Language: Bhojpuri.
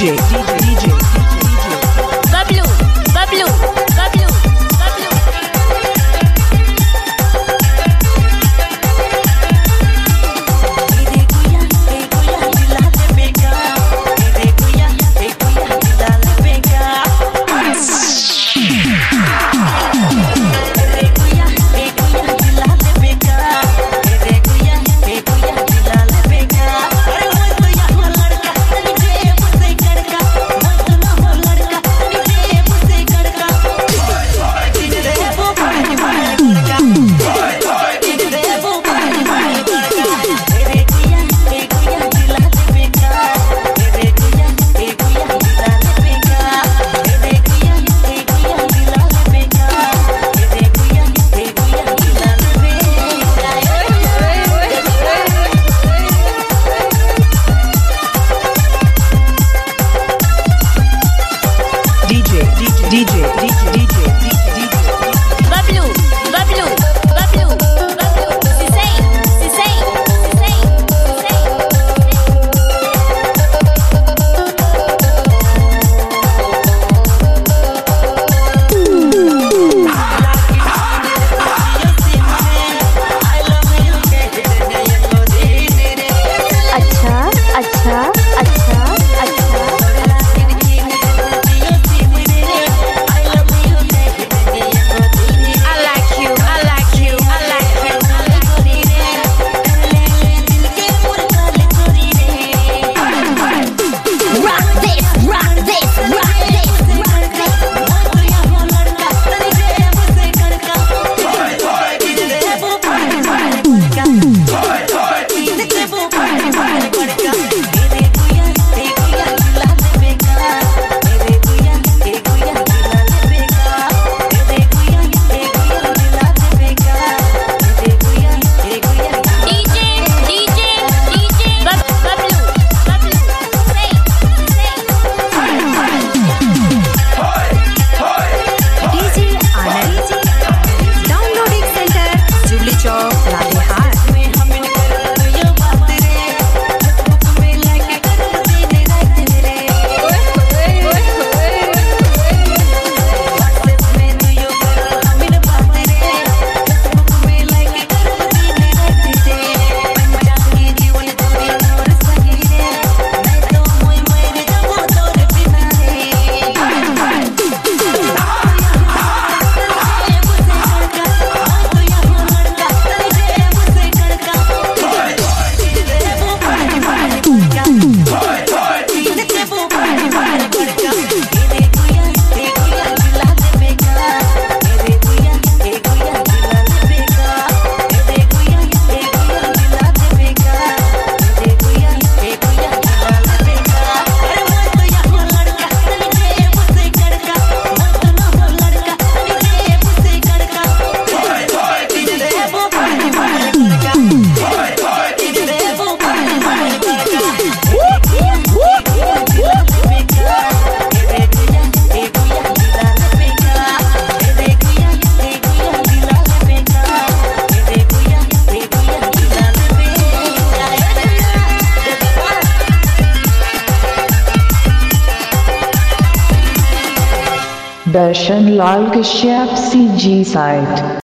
Bablu, Bablu, Bablu, Bablu. Bablu, Bablu, Bablu, Bablu. Sisay, Sisay, Sisay, अच्छा अच्छा अच्छा अच्छा I like you, I like you, I like you. rock this rock this rock this rock this Bablu, Bablu. Say, DJ Anand downloading centre Jubilee Chowk Latehar Darshan Lal Kashyap CG site.